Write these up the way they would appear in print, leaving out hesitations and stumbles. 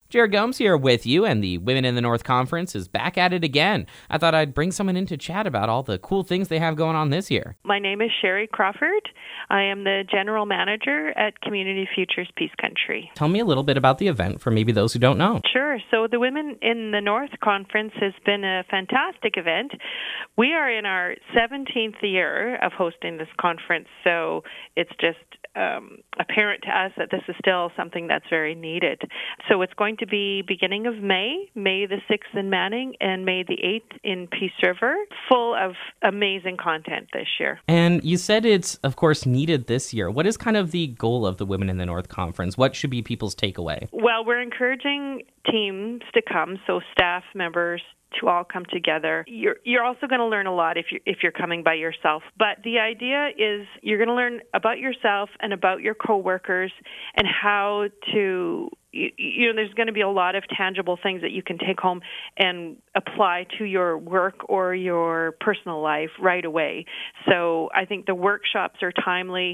Jared Gomes here with you, and the Women in the North Conference is back at it again. I thought I'd bring someone in to chat about all the cool things they have going on this year. My name is Sherry Crawford. I am the General Manager at Community Futures Peace Country. Tell me a little bit about the event for maybe those who don't know. Sure. So the Women in the North Conference has been a fantastic event. We are in our 17th year of hosting this conference, so it's just apparent to us that this is still something that's very needed. So it's going to be beginning of May the 6th in Manning, and May the 8th in Peace River, full of amazing content this year. And you said it's, of course, needed this year. What is kind of the goal of the Women in the North Conference? What should be people's takeaway? Well, we're encouraging teams to come, so staff members to all come together. You're also going to learn a lot if you're coming by yourself. But the idea is you're going to learn about yourself and about your coworkers and how to, there's going to be a lot of tangible things that you can take home and apply to your work or your personal life right away. So I think the workshops are timely.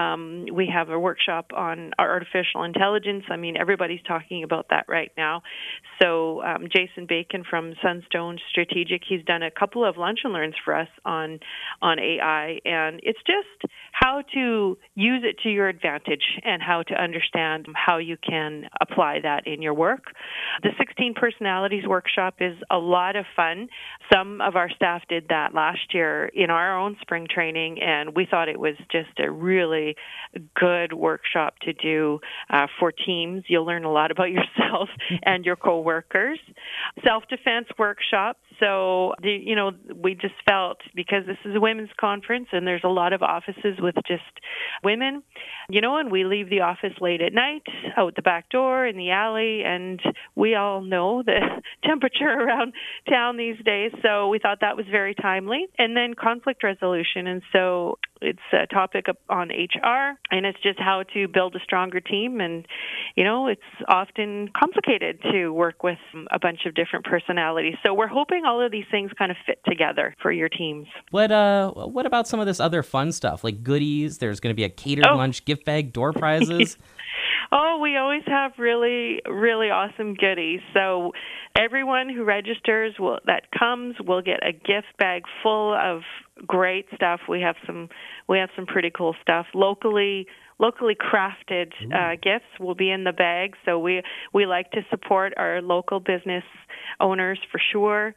We have a workshop on artificial intelligence. I mean, everybody's talking about that right now. So Jason Bacon from Sunstone Strategic, he's done a couple of lunch and learns for us on AI, and it's just how to use it to your advantage and how to understand how you can apply that in your work. The 16 Personalities Workshop is a lot of fun. Some of our staff did that last year in our own spring training, and we thought it was just a really good workshop to do for teams. You'll learn a lot about yourself and your coworkers. Self-defense workshop. So, we just felt, because this is a women's conference and there's a lot of offices with just women, and we leave the office late at night, out the back door, in the alley, and we all know the temperature around town these days, so we thought that was very timely. And then conflict resolution, and so it's a topic on HR, and it's just how to build a stronger team, and, it's often complicated to work with a bunch of different personalities. So we're hoping all of these things kind of fit together for your teams. What about some of this other fun stuff, like goodies? There's going to be a catered lunch, gift bag, door prizes. We always have really, really awesome goodies. So everyone who registers will get a gift bag full of great stuff. We have some pretty cool stuff. Locally crafted gifts will be in the bag. So we like to support our local business owners for sure.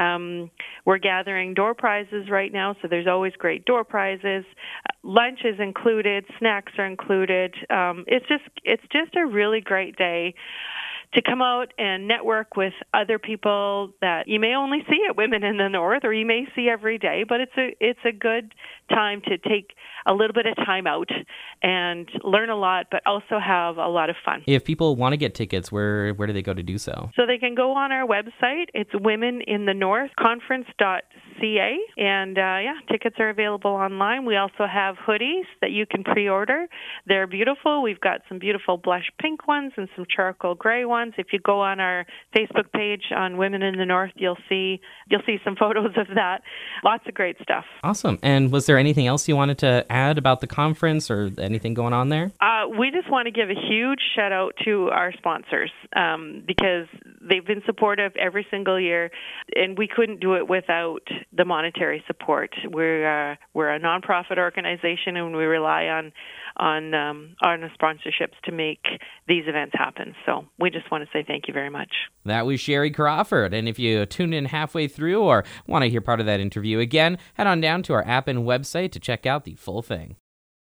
We're gathering door prizes right now, so there's always great door prizes. Lunch is included, snacks are included. It's just a really great day to come out and network with other people that you may only see at Women in the North, or you may see every day, but it's a good time to take a little bit of time out and learn a lot, but also have a lot of fun. If people want to get tickets, where do they go to do so? So they can go on our website. It's womeninthenorthconference.ca, and tickets are available online. We also have hoodies that you can pre-order. They're beautiful. We've got some beautiful blush pink ones and some charcoal gray ones. If you go on our Facebook page on Women in the North, you'll see some photos of that. Lots of great stuff. Awesome. And was there anything else you wanted to add about the conference or anything going on there? We just want to give a huge shout out to our sponsors because they've been supportive every single year, and we couldn't do it without the monetary support. We're a nonprofit organization, and we rely on the sponsorships to make these events happen. So we just want to say thank you very much. That was Sherry Crawford. And if you tuned in halfway through or want to hear part of that interview again, head on down to our app and website to check out the full thing.